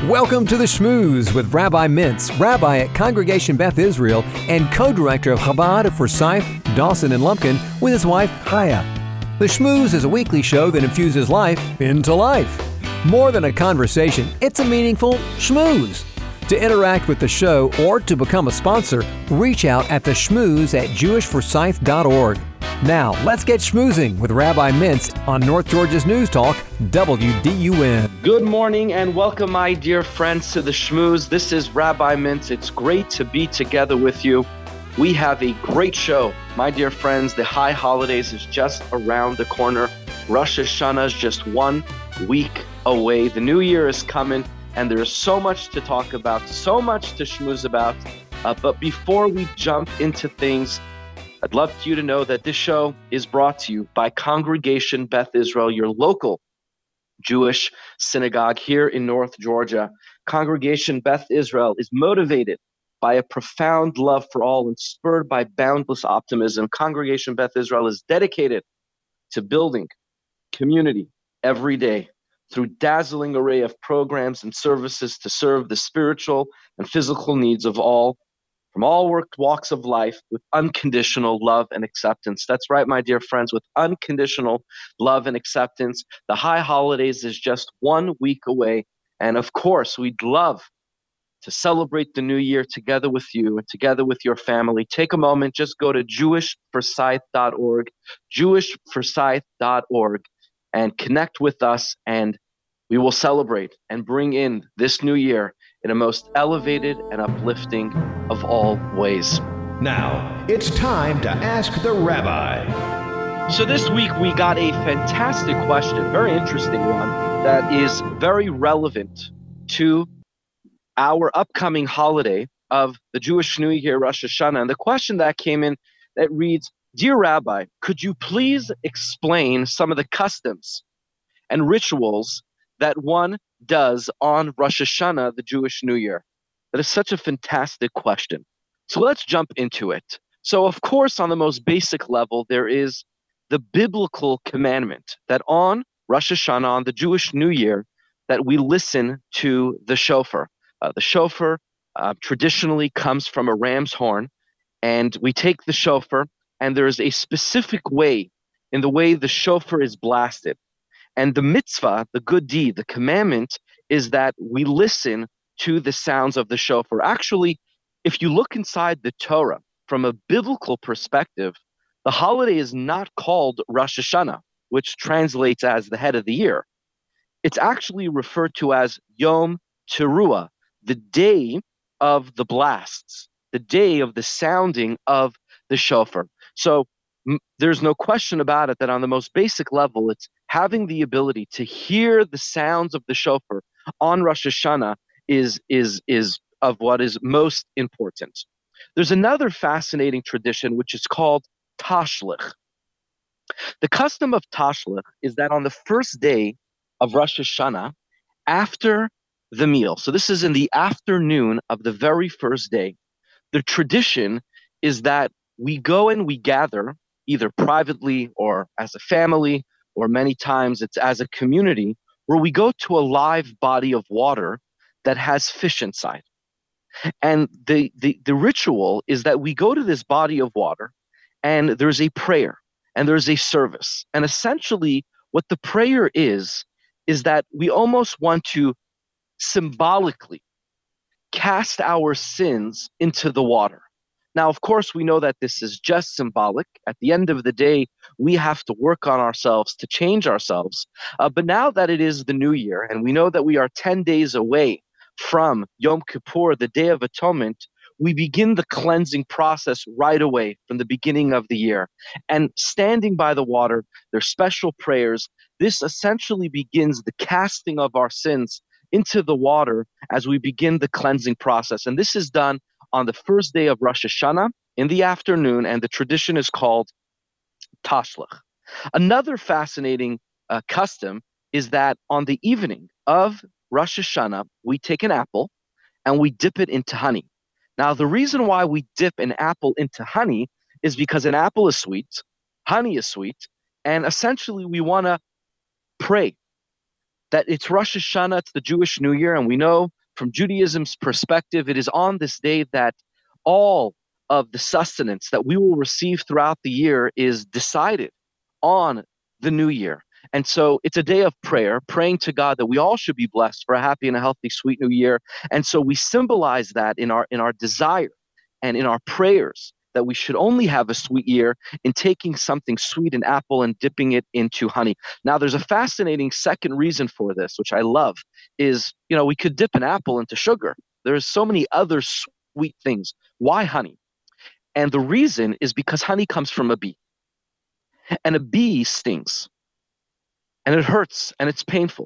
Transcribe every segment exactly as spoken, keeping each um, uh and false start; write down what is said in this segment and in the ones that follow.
Welcome to the Schmooze with Rabbi Mintz, rabbi at Congregation Beth Israel and co-director of Chabad at Forsyth, Dawson, and Lumpkin with his wife, Chaya. The Schmooze is a weekly show that infuses life into life. More than a conversation, it's a meaningful schmooze. To interact with the show or to become a sponsor, reach out at the schmooze at jewish forsyth dot org. Now, let's get schmoozing with Rabbi Mintz on North Georgia's News Talk, W D U N. Good morning and welcome, my dear friends, to the Schmooze. This is Rabbi Mintz. It's great to be together with you. We have a great show. My dear friends, the high holidays is just around the corner. Rosh Hashanah is just one week away. The new year is coming, and there is so much to talk about, so much to schmooze about. Uh, but before we jump into things, I'd love you to know that this show is brought to you by Congregation Beth Israel, your local Jewish synagogue here in North Georgia. Congregation Beth Israel is motivated by a profound love for all and spurred by boundless optimism. Congregation Beth Israel is dedicated to building community every day through dazzling array of programs and services to serve the spiritual and physical needs of all from all walks of life with unconditional love and acceptance. That's right, my dear friends, with unconditional love and acceptance. The high holidays is just one week away. And of course, we'd love to celebrate the new year together with you and together with your family. Take a moment, just go to jewish forsyth dot org, jewish forsyth dot org, and connect with us, and we will celebrate and bring in this new year in a most elevated and uplifting of all ways. Now, it's time to Ask the Rabbi. So this week we got a fantastic question, very interesting one, that is very relevant to our upcoming holiday of the Jewish New Year, Rosh Hashanah. And the question that came in that reads, Dear Rabbi, could you please explain some of the customs and rituals that one does on Rosh Hashanah, the Jewish New Year? That is such a fantastic question. So let's jump into it. So of course, on the most basic level, there is the biblical commandment that on Rosh Hashanah, on the Jewish New Year, that we listen to the shofar. Uh, the shofar uh, traditionally comes from a ram's horn, and we take the shofar, and there is a specific way in the way the shofar is blasted. And the mitzvah, the good deed, the commandment is that we listen to the sounds of the shofar. Actually, if you look inside the Torah from a biblical perspective, the holiday is not called Rosh Hashanah, which translates as the head of the year. It's actually referred to as Yom Teruah, the day of the blasts, the day of the sounding of the shofar. So m- there's no question about it that on the most basic level, it's having the ability to hear the sounds of the shofar on Rosh Hashanah is, is, is of what is most important. There's another fascinating tradition, which is called Tashlich. The custom of Tashlich is that on the first day of Rosh Hashanah, after the meal, so this is in the afternoon of the very first day, the tradition is that we go and we gather, either privately or as a family, or many times it's as a community, where we go to a live body of water that has fish inside. And the, the, the ritual is that we go to this body of water and there's a prayer and there's a service. And essentially what the prayer is, is that we almost want to symbolically cast our sins into the water. Now, of course, we know that this is just symbolic. At the end of the day, we have to work on ourselves to change ourselves. Uh, but now that it is the new year, and we know that we are ten days away from Yom Kippur, the Day of Atonement, we begin the cleansing process right away from the beginning of the year. And standing by the water, there's special prayers. This essentially begins the casting of our sins into the water as we begin the cleansing process. And this is done on the first day of Rosh Hashanah in the afternoon, and the tradition is called Tashlich. Another fascinating uh, custom is that on the evening of Rosh Hashanah, we take an apple and we dip it into honey. Now, the reason why we dip an apple into honey is because an apple is sweet, honey is sweet, and essentially we want to pray that it's Rosh Hashanah, it's the Jewish New Year, and we know from Judaism's perspective, it is on this day that all of the sustenance that we will receive throughout the year is decided on the New Year. And so it's a day of prayer, praying to God that we all should be blessed for a happy and a healthy, sweet New Year. And so we symbolize that in our in our desire and in our prayers that we should only have a sweet year in taking something sweet, an apple, and dipping it into honey. Now, there's a fascinating second reason for this, which I love, is, you know, we could dip an apple into sugar. There's so many other sweet things. Why honey? And the reason is because honey comes from a bee. And a bee stings. And it hurts, and it's painful.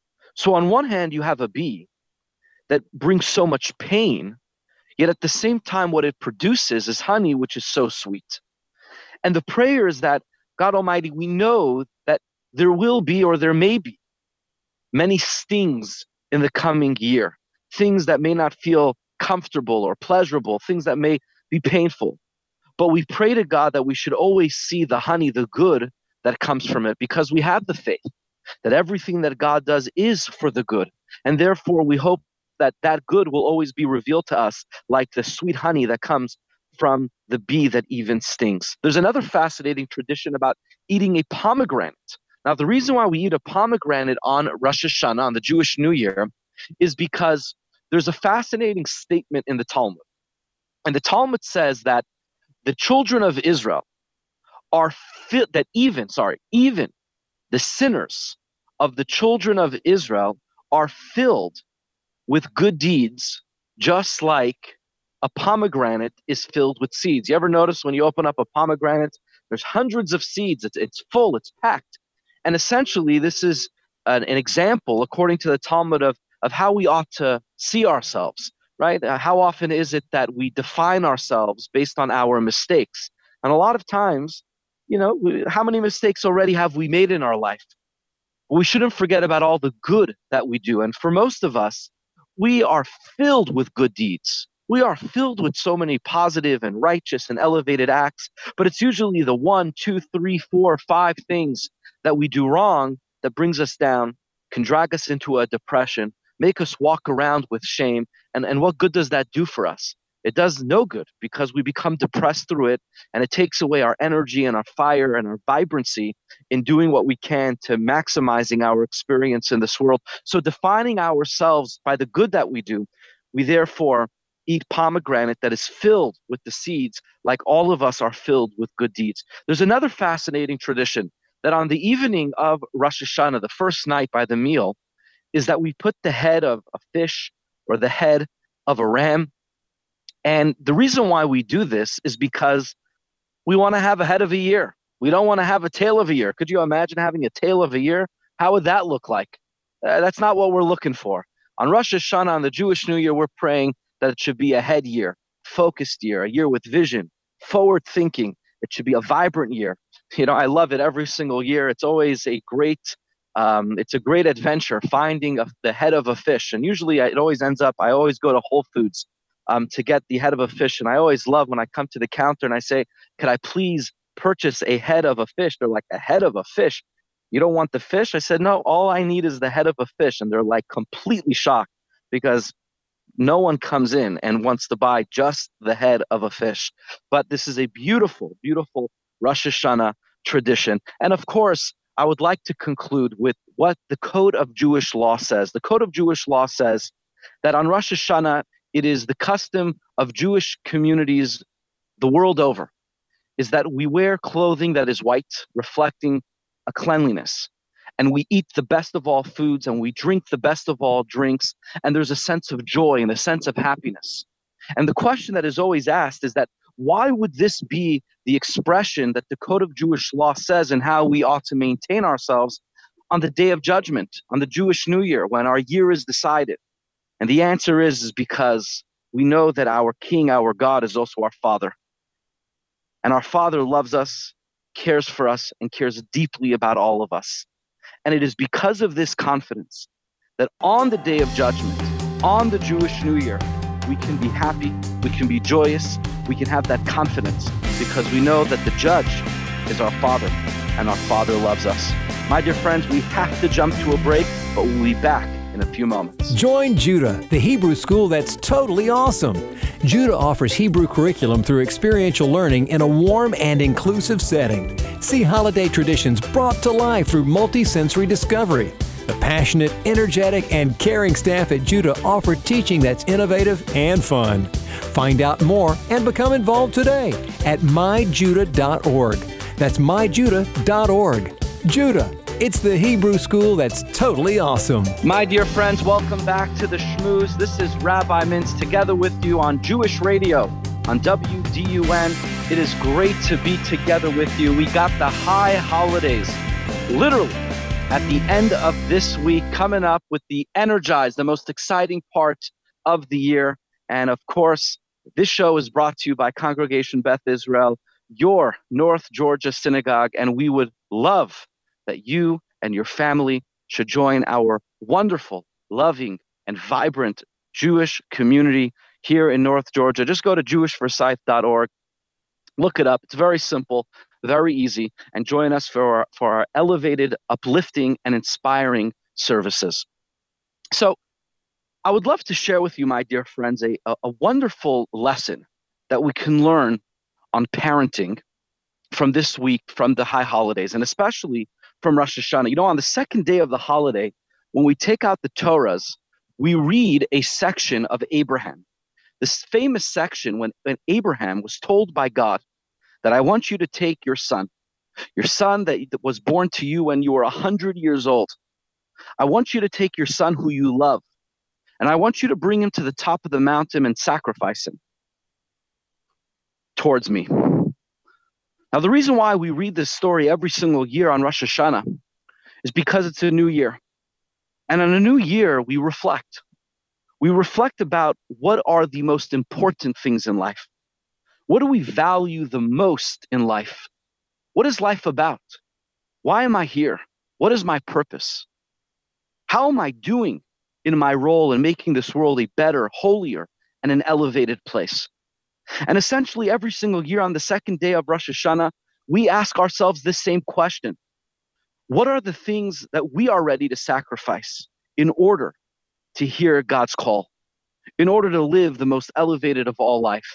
So on one hand, you have a bee that brings so much pain, yet at the same time, what it produces is honey, which is so sweet. And the prayer is that, God Almighty, we know that there will be, or there may be, many stings in the coming year, things that may not feel comfortable or pleasurable, things that may be painful. But we pray to God that we should always see the honey, the good that comes from it, because we have the faith that everything that God does is for the good. And therefore, we hope that that good will always be revealed to us like the sweet honey that comes from the bee that even stings. There's another fascinating tradition about eating a pomegranate. Now, the reason why we eat a pomegranate on Rosh Hashanah, on the Jewish New Year, is because there's a fascinating statement in the Talmud. And the Talmud says that the children of Israel are fit, that even, sorry, even the sinners of the children of Israel are filled with good deeds, just like a pomegranate is filled with seeds. You ever notice when you open up a pomegranate, there's hundreds of seeds. It's, it's full, it's packed. And essentially, this is an, an example, according to the Talmud, of, of how we ought to see ourselves, right? Uh, how often is it that we define ourselves based on our mistakes? And a lot of times, you know, we, how many mistakes already have we made in our life? We shouldn't forget about all the good that we do. And for most of us, we are filled with good deeds. We are filled with so many positive and righteous and elevated acts, but it's usually the one, two, three, four, five things that we do wrong that brings us down, can drag us into a depression, make us walk around with shame. And, and what good does that do for us? It does no good, because we become depressed through it, and it takes away our energy and our fire and our vibrancy in doing what we can to maximizing our experience in this world. So defining ourselves by the good that we do, we therefore eat pomegranate that is filled with the seeds, like all of us are filled with good deeds. There's another fascinating tradition that on the evening of Rosh Hashanah, the first night by the meal, is that we put the head of a fish or the head of a ram. And the reason why we do this is because we want to have a head of a year. We don't want to have a tail of a year. Could you imagine having a tail of a year? How would that look like? Uh, that's not what we're looking for. On Rosh Hashanah, on the Jewish New Year, we're praying that it should be a head year, focused year, a year with vision, forward thinking. It should be a vibrant year. You know, I love it every single year. It's always a great, um, it's a great adventure finding a, the head of a fish. And usually I, it always ends up, I always go to Whole Foods um, to get the head of a fish. And I always love when I come to the counter and I say, could I please purchase a head of a fish? They're like, a head of a fish? You don't want the fish? I said, no, all I need is the head of a fish. And they're like completely shocked, because no one comes in and wants to buy just the head of a fish. But this is a beautiful, beautiful Rosh Hashanah tradition. And of course, I would like to conclude with what the Code of Jewish Law says. The Code of Jewish Law says that on Rosh Hashanah, it is the custom of Jewish communities the world over, is that we wear clothing that is white, reflecting a cleanliness. And we eat the best of all foods, and we drink the best of all drinks. And there's a sense of joy and a sense of happiness. And the question that is always asked is that, why would this be the expression that the Code of Jewish Law says and how we ought to maintain ourselves on the Day of Judgment, on the Jewish New Year, when our year is decided? And the answer is, is because we know that our King, our God, is also our Father. And our Father loves us, cares for us, and cares deeply about all of us. And it is because of this confidence that on the Day of Judgment, on the Jewish New Year, we can be happy, we can be joyous, we can have that confidence, because we know that the judge is our Father, and our Father loves us. My dear friends, we have to jump to a break. but we'll be back in a few moments. Join Judah, the Hebrew school that's totally awesome. Judah offers Hebrew curriculum through experiential learning in a warm and inclusive setting. See holiday traditions brought to life through multi-sensory discovery. The passionate, energetic, and caring staff at Judah offer teaching that's innovative and fun. Find out more and become involved today at my judah dot org. That's my judah dot org. Judah, it's the Hebrew school that's totally awesome. My dear friends, welcome back to the Shmooze. This is Rabbi Mintz together with you on Jewish Radio on W D U N. It is great to be together with you. We got the high holidays literally at the end of this week, coming up with the Energize, the most exciting part of the year. And of course, this show is brought to you by Congregation Beth Israel, your North Georgia synagogue, and we would love that you and your family should join our wonderful, loving, and vibrant Jewish community here in North Georgia. Just go to jewish for scythe dot org, look it up. It's very simple, very easy, and join us for our, for our elevated, uplifting, and inspiring services. So I would love to share with you, my dear friends, a, a wonderful lesson that we can learn on parenting from this week, from the high holidays, and especially from Rosh Hashanah. You know, on the second day of the holiday, when we take out the Torahs, we read a section of Abraham. This famous section when, when Abraham was told by God that I want you to take your son, your son that was born to you when you were one hundred years old. I want you to take your son who you love, and I want you to bring him to the top of the mountain and sacrifice him towards me. Now, the reason why we read this story every single year on Rosh Hashanah is because it's a new year. And in a new year, we reflect. We reflect about what are the most important things in life. What do we value the most in life? What is life about? Why am I here? What is my purpose? How am I doing in my role in making this world a better, holier, and an elevated place? And essentially, every single year on the second day of Rosh Hashanah, we ask ourselves this same question. What are the things that we are ready to sacrifice in order to hear God's call, in order to live the most elevated of all life?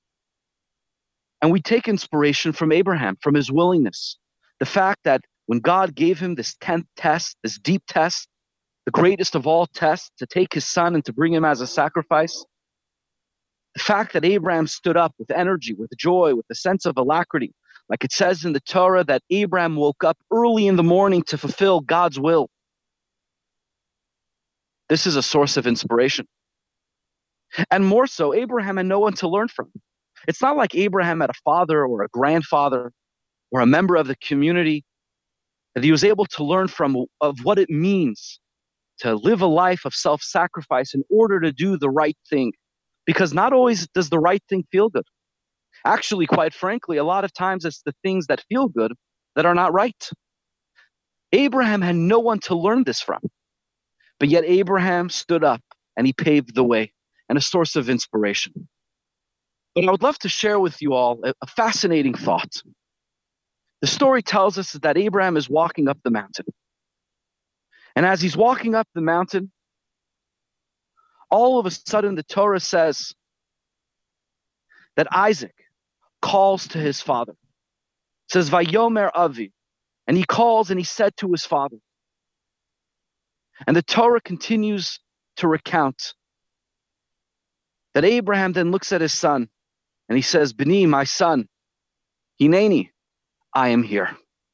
And we take inspiration from Abraham, from his willingness. The fact that when God gave him this tenth test, this deep test, the greatest of all tests, to take his son and to bring him as a sacrifice, the fact that Abraham stood up with energy, with joy, with a sense of alacrity, like it says in the Torah that Abraham woke up early in the morning to fulfill God's will. This is a source of inspiration. And more so, Abraham had no one to learn from. It's not like Abraham had a father or a grandfather or a member of the community that he was able to learn from of what it means to live a life of self-sacrifice in order to do the right thing. Because not always does the right thing feel good. Actually, quite frankly, a lot of times it's the things that feel good that are not right. Abraham had no one to learn this from. But yet Abraham stood up and he paved the way, and a source of inspiration. But I would love to share with you all a, a fascinating thought. The story tells us that Abraham is walking up the mountain. And as he's walking up the mountain, all of a sudden, the Torah says that Isaac calls to his father. It says, Vayomer Avi. And he calls and he said to his father. And the Torah continues to recount that Abraham then looks at his son and he says, Beni, my son, Hineni, I am here.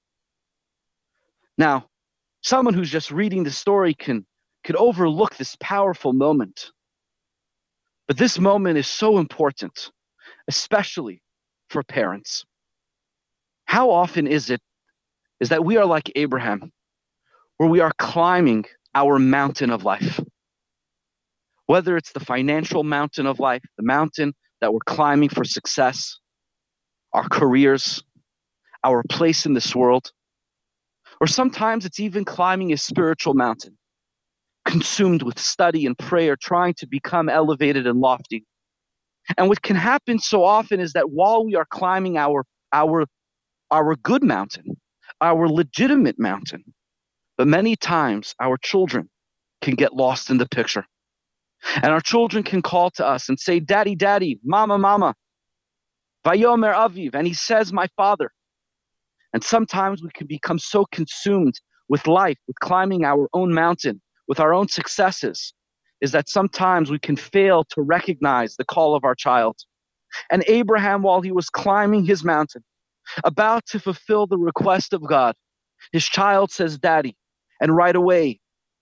Now, someone who's just reading the story can could overlook this powerful moment. But this moment is so important, especially for parents. How often is it is that we are like Abraham, where we are climbing our mountain of life? Whether it's the financial mountain of life, the mountain that we're climbing for success, our careers, our place in this world, or sometimes it's even climbing a spiritual mountain, consumed with study and prayer, trying to become elevated and lofty. And what can happen so often is that while we are climbing our, our, our good mountain, our legitimate mountain, But many times our children can get lost in the picture. And our children can call to us and say, Daddy, Daddy, Mama, Mama, Vayomer Aviv, and he says, my father. And sometimes we can become so consumed with life, with climbing our own mountain, with our own successes, is that sometimes we can fail to recognize the call of our child. And Abraham, while he was climbing his mountain, about to fulfill the request of God, his child says, Daddy. And right away,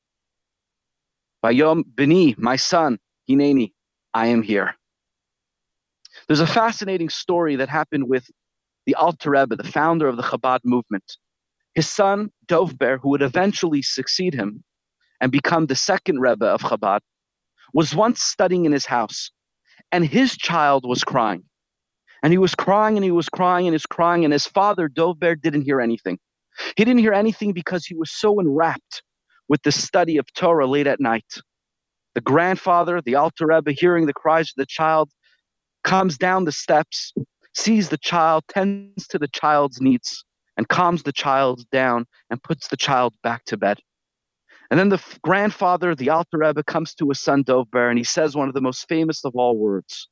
Vayom Beni, my son, Hineni, I am here. There's a fascinating story that happened with the Alter Rebbe, the founder of the Chabad movement. His son, Dov Ber, who would eventually succeed him and become the second Rebbe of Chabad, was once studying in his house, and his child was crying. And he was crying and he was crying and he was crying, and his father, Dov Ber, didn't hear anything. He didn't hear anything because he was so enwrapped with the study of Torah late at night. The grandfather, the Alter Rebbe, hearing the cries of the child, comes down the steps, sees the child, tends to the child's needs, and calms the child down and puts the child back to bed. And then the f- grandfather, the Alter Rebbe, comes to his son Dov Ber, and he says one of the most famous of all words.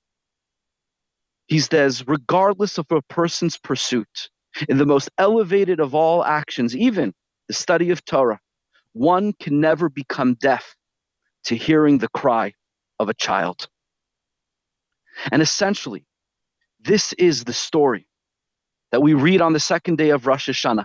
He says, regardless of a person's pursuit, in the most elevated of all actions, even the study of Torah, one can never become deaf to hearing the cry of a child. And essentially, this is the story that we read on the second day of Rosh Hashanah,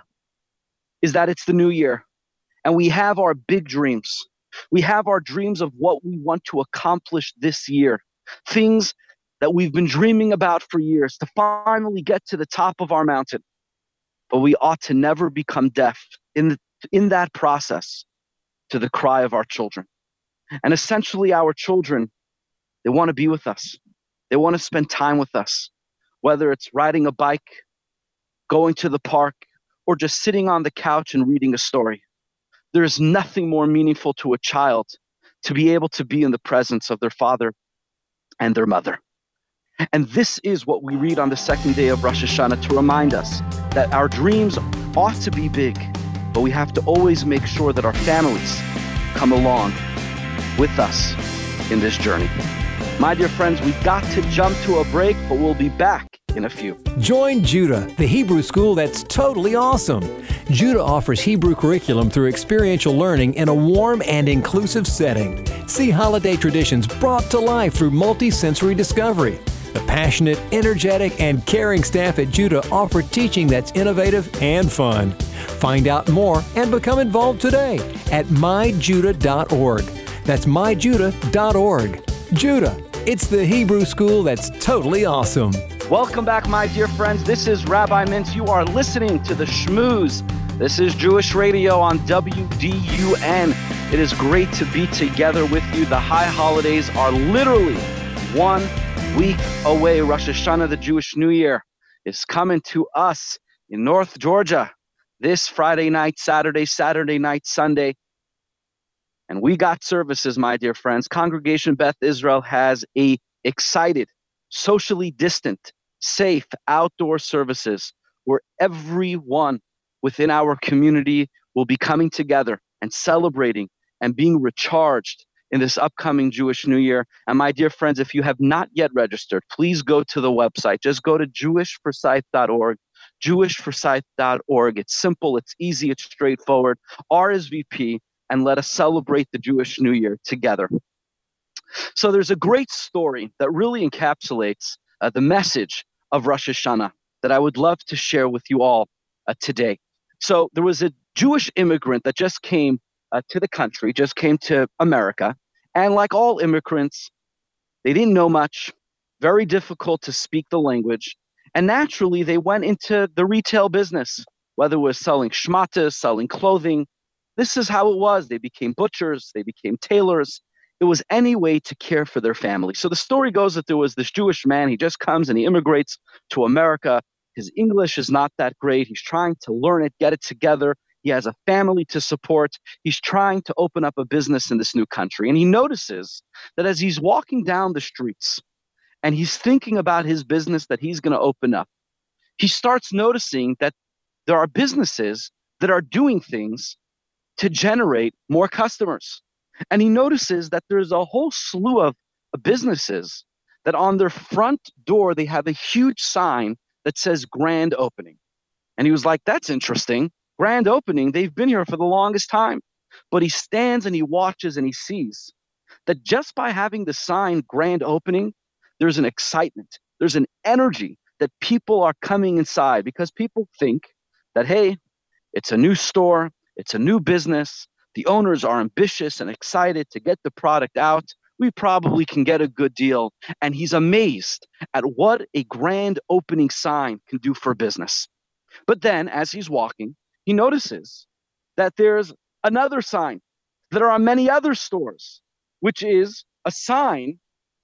is that it's the new year, and we have our big dreams. We have our dreams of what we want to accomplish this year, things that we've been dreaming about for years, to finally get to the top of our mountain. But we ought to never become deaf in, the, in that process to the cry of our children. And essentially, our children, they want to be with us. They want to spend time with us, whether it's riding a bike, going to the park, or just sitting on the couch and reading a story. There is nothing more meaningful to a child to be able to be in the presence of their father and their mother. And this is what we read on the second day of Rosh Hashanah to remind us that our dreams ought to be big, but we have to always make sure that our families come along with us in this journey. My dear friends, we've got to jump to a break, but we'll be back in a few. Join Judah, the Hebrew school that's totally awesome. Judah offers Hebrew curriculum through experiential learning in a warm and inclusive setting. See holiday traditions brought to life through multi-sensory discovery. The passionate, energetic, and caring staff at Judah offer teaching that's innovative and fun. Find out more and become involved today at my judah dot org. That's my judah dot org. Judah, it's the Hebrew school that's totally awesome. Welcome back, my dear friends. This is Rabbi Mintz. You are listening to the Shmooze. This is Jewish Radio on W D U N. It is great to be together with you. The high holidays are literally one week away. Rosh Hashanah, the Jewish New Year, is coming to us in North Georgia this Friday night, Saturday, Saturday night, Sunday. And we got services, my dear friends. Congregation Beth Israel has a excited, socially distant, safe outdoor services where everyone within our community will be coming together and celebrating and being recharged in this upcoming Jewish New Year. And my dear friends, if you have not yet registered, please go to the website. Just go to jewish forsyth dot org, jewish forsyth dot org. It's simple, it's easy, it's straightforward. R S V P, and let us celebrate the Jewish New Year together. So there's a great story that really encapsulates uh, the message of Rosh Hashanah that I would love to share with you all uh, today. So there was a Jewish immigrant that just came uh, to the country, just came to America. And like all immigrants, they didn't know much, very difficult to speak the language. And naturally, they went into the retail business, whether it was selling shmatas, selling clothing. This is how it was. They became butchers, they became tailors. It was any way to care for their family. So the story goes that there was this Jewish man. He just comes and he immigrates to America. His English is not that great. He's trying to learn it, get it together. He has a family to support. He's trying to open up a business in this new country. And he notices that as he's walking down the streets and he's thinking about his business that he's going to open up, he starts noticing that there are businesses that are doing things to generate more customers. And he notices that there's a whole slew of businesses that on their front door, they have a huge sign that says grand opening. And he was like, that's interesting. Grand opening, they've been here for the longest time. But he stands and he watches and he sees that just by having the sign grand opening, there's an excitement, there's an energy that people are coming inside because people think that, hey, it's a new store, it's a new business, the owners are ambitious and excited to get the product out, we probably can get a good deal. And he's amazed at what a grand opening sign can do for business. But then as he's walking, he notices that there's another sign that are on many other stores, which is a sign,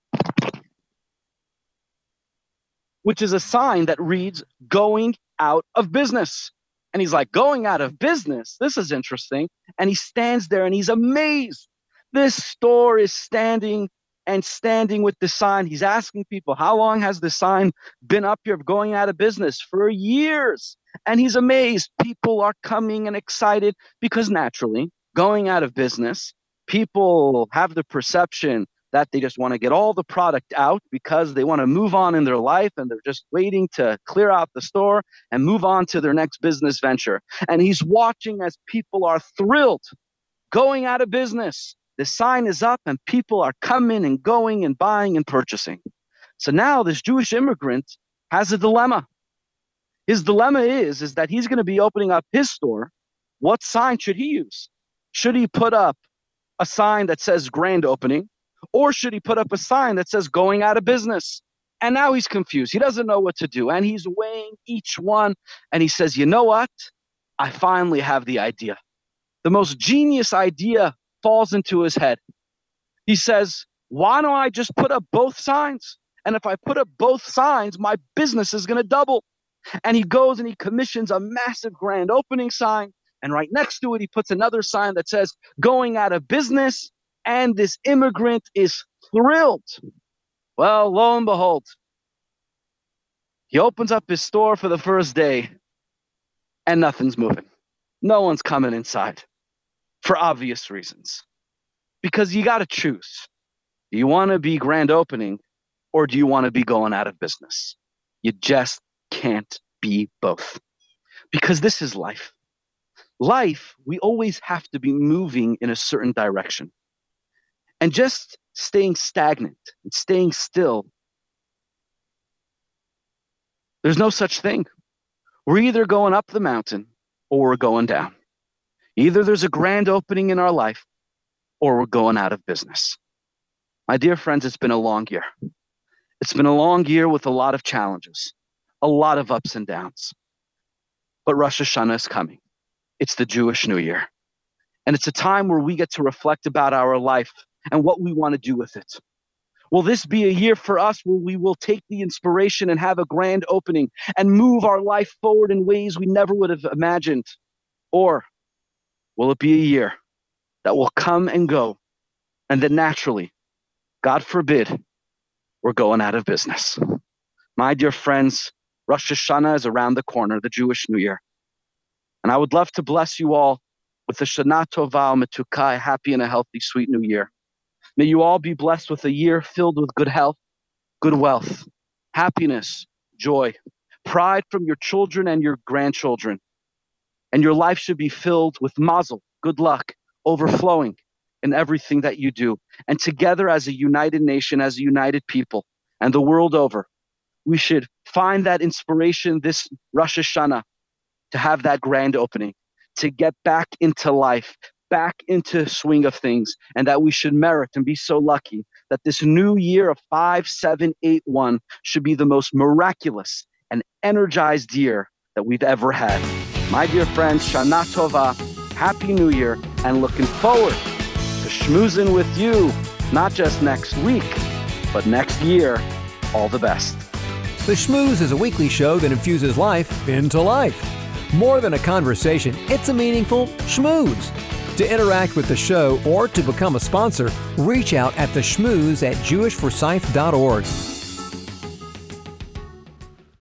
which is a sign that reads going out of business. And he's like, going out of business? This is interesting. And he stands there and he's amazed. This store is standing and standing with the sign. He's asking people, how long has the sign been up here of going out of business? For years. And he's amazed. People are coming and excited because naturally, going out of business, people have the perception that they just want to get all the product out because they want to move on in their life and they're just waiting to clear out the store and move on to their next business venture. And he's watching as people are thrilled, going out of business. The sign is up and people are coming and going and buying and purchasing. So now this Jewish immigrant has a dilemma. His dilemma is, is that he's going to be opening up his store. What sign should he use? Should he put up a sign that says grand opening? Or should he put up a sign that says going out of business? And now he's confused. He doesn't know what to do. And he's weighing each one. And he says, you know what? I finally have the idea. The most genius idea falls into his head. He says, why don't I just put up both signs? And if I put up both signs, my business is going to double. And he goes and he commissions a massive grand opening sign. And right next to it, he puts another sign that says going out of business. And this immigrant is thrilled. Well, lo and behold, he opens up his store for the first day and nothing's moving. No one's coming inside for obvious reasons. Because you got to choose. Do you want to be grand opening or do you want to be going out of business? You just can't be both. Because this is life. Life, we always have to be moving in a certain direction. And just staying stagnant and staying still, there's no such thing. We're either going up the mountain or we're going down. Either there's a grand opening in our life or we're going out of business. My dear friends, it's been a long year. It's been a long year with a lot of challenges, a lot of ups and downs. But Rosh Hashanah is coming. It's the Jewish New Year. And it's a time where we get to reflect about our life and what we want to do with it. Will this be a year for us where we will take the inspiration and have a grand opening and move our life forward in ways we never would have imagined? Or will it be a year that will come and go and then naturally, God forbid, we're going out of business? My dear friends, Rosh Hashanah is around the corner, the Jewish New Year. And I would love to bless you all with a Shana Tova Metukai, happy and a healthy, sweet New Year. May you all be blessed with a year filled with good health, good wealth, happiness, joy, pride from your children and your grandchildren. And your life should be filled with mazel, good luck, overflowing in everything that you do. And together as a united nation, as a united people, and the world over, we should find that inspiration this Rosh Hashanah to have that grand opening, to get back into life, back into swing of things, and that we should merit and be so lucky that this new year of five seven eight one should be the most miraculous and energized year that we've ever had. My dear friends, Shana Tova, Happy New Year, and looking forward to schmoozing with you, not just next week, but next year. All the best. The Schmooze is a weekly show that infuses life into life. More than a conversation, it's a meaningful schmooze. To interact with the show or to become a sponsor, reach out at the schmooze at jewish for scythe dot org.